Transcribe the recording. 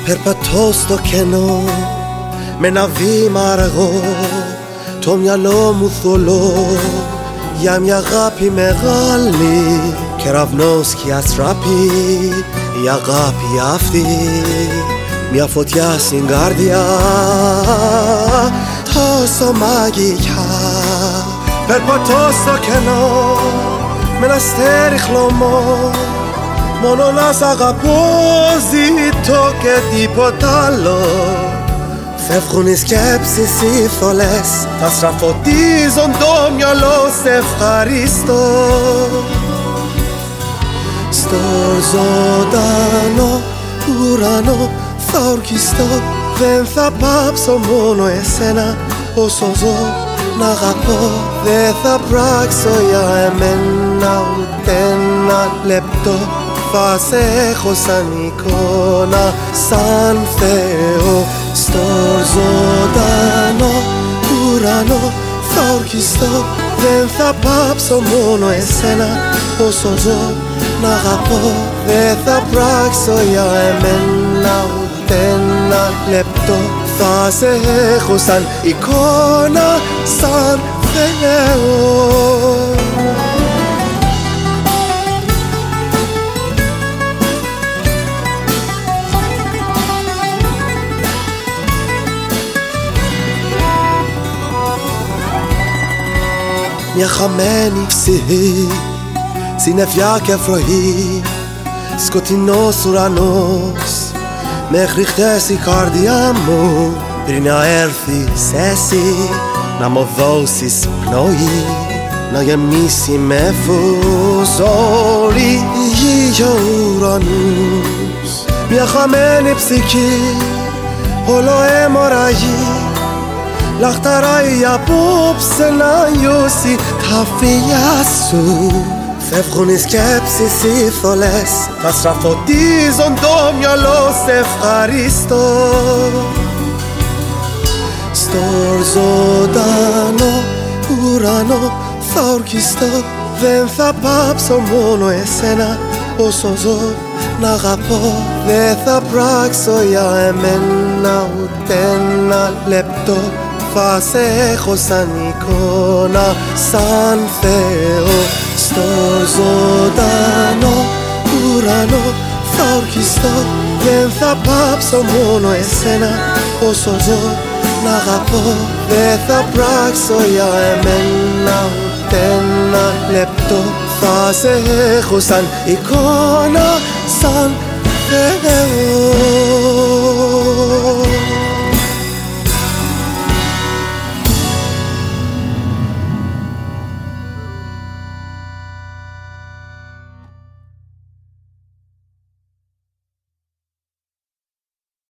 Περπατώ στο κενό με ένα βήμα αργό, το μυαλό μου θολό για μια αγάπη μεγάλη. Κεραυνός σκιάς ράπει η αγάπη αυτή, μια φωτιά στην καρδιά τόσο μαγικά. Περπατώ στο κενό με ένα αστέρι χλωμό, μόνο να σ' αγαπώ ζητώ και τίποτα άλλο. Φεύγουν οι σκέψεις οι θολές, θα στραφωτίζουν το μυαλό, σε ευχαριστώ. Στο ζωντανό ουρανό θα ορκιστώ, δεν θα πάψω μόνο εσένα όσο ζω να αγαπώ. Δεν θα πράξω για εμένα ούτε ένα λεπτό, θα σε έχω σαν εικόνα, σαν Θεό. Στο ζωντανό ουρανό θα ορκιστώ, δεν θα πάψω μόνο εσένα όσο ζω να αγαπώ. Δεν θα πράξω για εμένα ούτε ένα λεπτό, θα σε έχω σαν εικόνα, σαν Θεό. Μια χαμένη ψυχή, συννεφιά και βροχή, σκοτεινός ουρανός, μέχρι χτες η καρδιά μου πριν να έρθεις εσύ να μου δώσεις πνοή, να γεμίσει με φως όλη η γη και ο ουρανός. Μια χαμένη ψυχή, όλο αιμορραγεί, λαχταράει απόψε να νιώσει τα φιλιά σου. Φεύγουν οι σκέψεις οι θολές, θα στραφωτίζουν το μυαλό, σε ευχαριστώ. Στο ζωντανό ουρανό θα ορκιστώ, δεν θα πάψω μόνο εσένα όσο ζω να αγαπώ. Δεν θα πράξω για εμένα ούτε ένα λεπτό, θα σε έχω σαν εικόνα, σαν Θεό. Στο ζωντανό ουρανό θα ορκιστώ, δεν θα πάψω μόνο εσένα όσο ζω να αγαπώ. Δεν θα πράξω για εμένα ούτε ένα λεπτό, θα σε έχω σαν εικόνα, σαν Θεό.